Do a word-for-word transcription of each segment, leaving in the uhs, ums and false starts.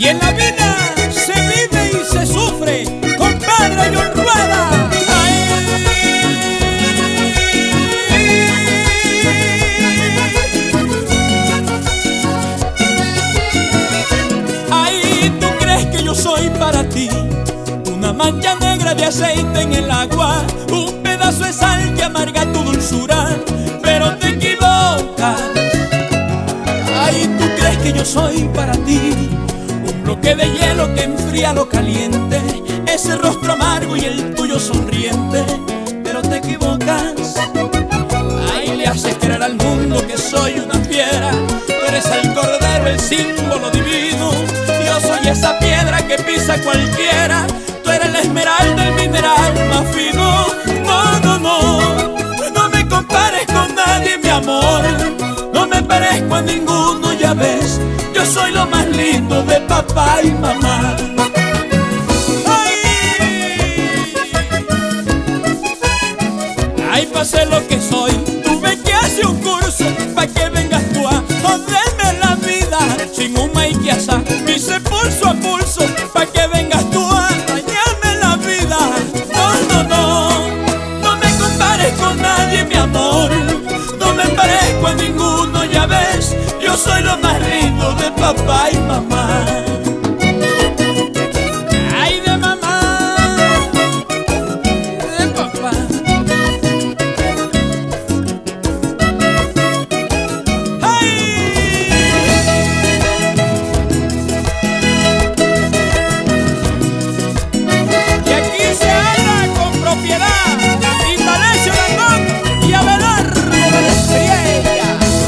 Y en la vida se vive y se sufre, compadre John Rueda. Ay, ¿tú crees que yo soy para ti una mancha negra de aceite en el agua, un pedazo de sal que amarga tu dulzura? Pero te equivocas. Ay, ¿tú crees que yo soy para ti un bloque de hielo que enfría lo caliente, ese rostro amargo y el tuyo sonriente? Pero te equivocas. Ay, le haces creer al mundo que soy una fiera. Tú eres el cordero, el símbolo divino. Yo soy esa piedra que pisa cualquiera. Tú eres la esmeralda, el mineral más fino. No, no, no, no me compares con nadie, mi amor. No me parezco a ninguno, ya ves. Yo soy lo más lindo de papá y mamá. Ay, ay, pa' ser lo que soy, tuve que hacer un curso pa' que vengas tú a joderme la vida. Sin un maíz que asar, hice pulso a pulso pa' que vengas tú a dañarme la vida. No, no, no, no me compares con nadie, mi amor. No me parezco a ninguno, ya ves. Yo soy lo más lindo de papá y mamá. Ay, de mamá, de papá. Ay. Y aquí se habla con propiedad. Indalecio Landón y Abelardo de la Estrella.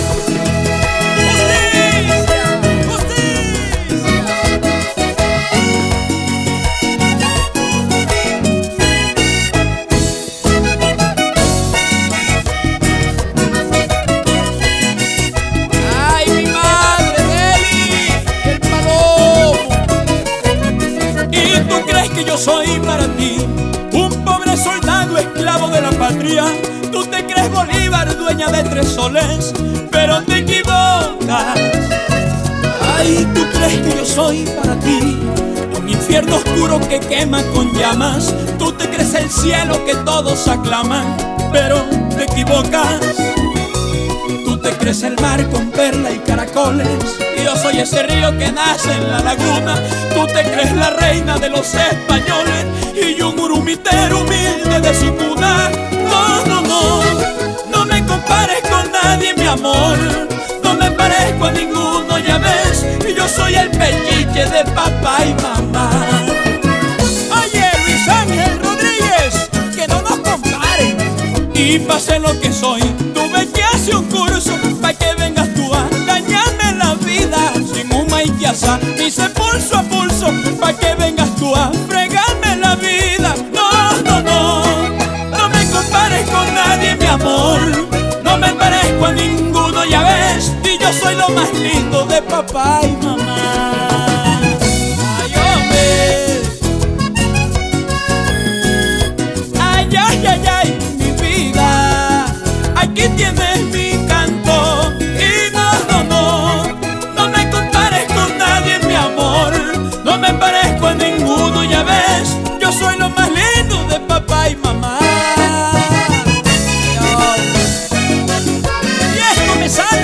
Yo soy para ti un pobre soldado esclavo de la patria. Tú te crees Bolívar, dueña de tres soles, pero te equivocas. Ay, tú crees que yo soy para ti un infierno oscuro que quema con llamas. Tú te crees el cielo que todos aclaman, pero te equivocas. Tú te crees el mar con perla y caracoles, y yo soy ese río que nace en la laguna. Tú te crees la reina de los españoles y yo un urumitero humilde de su cuna. No, no, no, no me compares con nadie, mi amor. No me parezco a ninguno, ya ves. Y yo soy el pechiche de papá y mamá. Oye, Luis Ángel Rodríguez, que no nos comparen. Y pase lo que soy, tuve que hacer un curso pa' que vengas tú a dañarme la vida. Sin un maíz que asar, hice pulso a pulso pa' que vengas tú a fregarme la vida. No, no, no, no me compares con nadie, mi amor. No me parezco a ninguno, ya ves. Y yo soy lo más lindo de papá y mamá. Ay, hombre. Ay, ay, ay, ay, mi vida. Aquí tienes mi canto. Y no, no, no, no me compares con nadie, mi amor. No me parezco a ninguno, ya ves. Yo soy lo más lindo de papá y mamá. Y esto me sale